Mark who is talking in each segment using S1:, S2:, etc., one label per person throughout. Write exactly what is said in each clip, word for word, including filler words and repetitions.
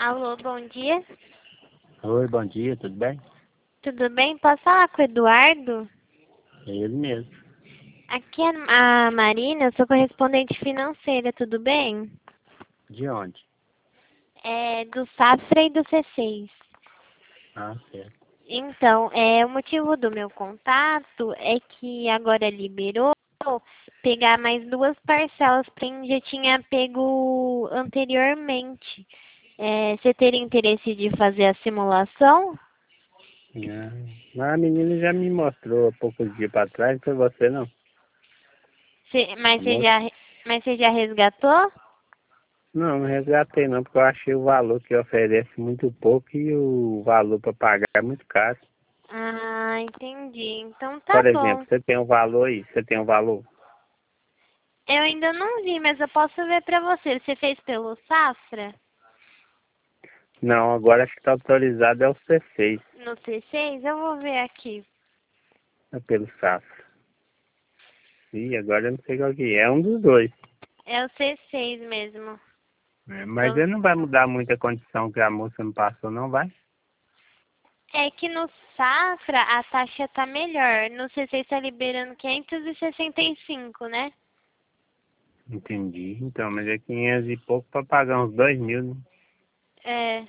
S1: Alô, bom dia.
S2: Oi, bom dia, tudo bem?
S1: Tudo bem? Posso falar com o Eduardo?
S2: É ele mesmo.
S1: Aqui é a Marina, eu sou correspondente financeira, tudo bem?
S2: De onde?
S1: É do Safra e do C seis.
S2: Ah, certo.
S1: Então, é, o motivo do meu contato é que agora liberou pegar mais duas parcelas para quem já tinha pego anteriormente. É, você teria interesse de fazer a simulação?
S2: Ah, mas a menina já me mostrou há poucos dias para trás, não foi você não.
S1: Cê-
S2: A
S1: mas você
S2: moça?
S1: já, mas você já resgatou?
S2: Não, não resgatei não, porque eu achei o valor que oferece muito pouco e o valor para pagar é muito caro.
S1: Ah, entendi. Então tá
S2: Por exemplo,
S1: bom.
S2: você tem um valor aí, você tem um valor?
S1: Eu ainda não vi, mas eu posso ver pra você. Você fez pelo Safra?
S2: Não, agora acho que está autorizado é o C seis,
S1: No C seis? Eu vou ver aqui.
S2: é pelo Safra. Ih, agora eu não sei qual que é, é um dos dois.
S1: É o C seis mesmo.
S2: É, mas
S1: Eu...
S2: ele não vai mudar muita condição que a moça me passou, não vai?
S1: É que no Safra a taxa tá melhor. No C seis tá liberando quinhentos e sessenta e cinco, né?
S2: Entendi. Então, mas é quinhentos e pouco para pagar uns dois mil, né?
S1: É,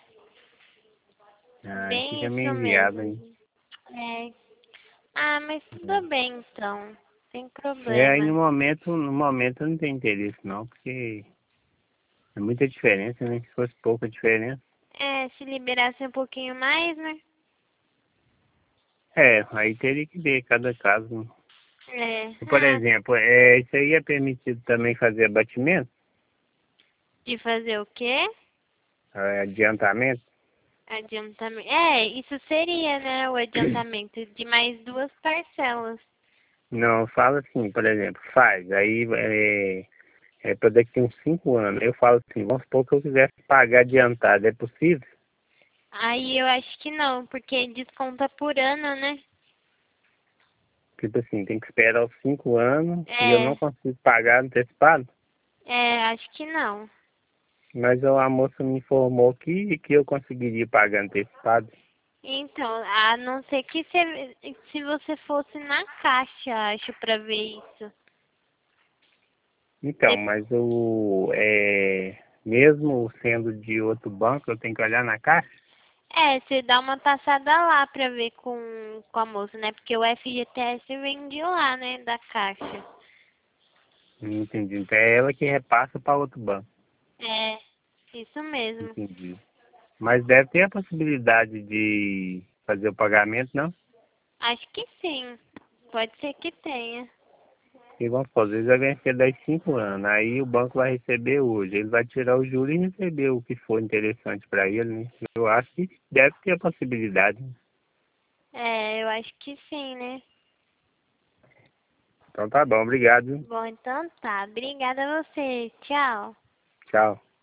S2: Aí
S1: bem
S2: fica meio
S1: isso
S2: enviado,
S1: mesmo.
S2: hein?
S1: É. Ah, mas tudo bem então. Sem
S2: É, aí no
S1: problema.
S2: momento, no momento eu não tenho interesse não, porque é muita diferença, né? Se fosse pouca diferença.
S1: É, se liberasse um pouquinho mais, né?
S2: É, aí teria que ver cada caso, né?
S1: É.
S2: Por
S1: Ah,
S2: exemplo, é, isso aí é permitido também fazer abatimento,
S1: de fazer o quê?
S2: é, adiantamento?
S1: Adiantamento. É, isso seria, né, o adiantamento de mais duas parcelas.
S2: Não, fala assim, por exemplo, faz, aí é, é para daqui uns cinco anos. Eu falo assim, vamos supor que eu quisesse pagar adiantado, é possível?
S1: Aí eu acho que não, porque desconta por ano, né?
S2: Tipo assim, tem que esperar os cinco anos e eu não
S1: É,
S2: consigo pagar antecipado.
S1: é, acho que não.
S2: Mas a moça me informou que, que eu conseguiria pagar antecipado.
S1: Então, a não ser que se, se você fosse na caixa, acho, pra ver isso.
S2: Então,
S1: Você-
S2: mas o é, mesmo sendo de outro banco, eu tenho que olhar na caixa?
S1: é, você dá uma passada lá pra ver com, com a moça, né? Porque o F G T S vem de lá, né? Da caixa.
S2: Não entendi. Então é ela que repassa para outro banco.
S1: É, isso mesmo.
S2: Entendi. Mas deve ter a possibilidade de fazer o pagamento, não?
S1: Acho que sim. Pode ser que tenha.
S2: E vamos supor, às vezes vai vencer dez, cinco anos. Aí o banco vai receber hoje. Ele vai tirar o juro e receber o que for interessante para ele, né? Eu acho que deve ter a possibilidade.
S1: É, eu acho que sim, né?
S2: Então tá bom, obrigado.
S1: Bom, então tá. Obrigada a você. Tchau.
S2: Tchau.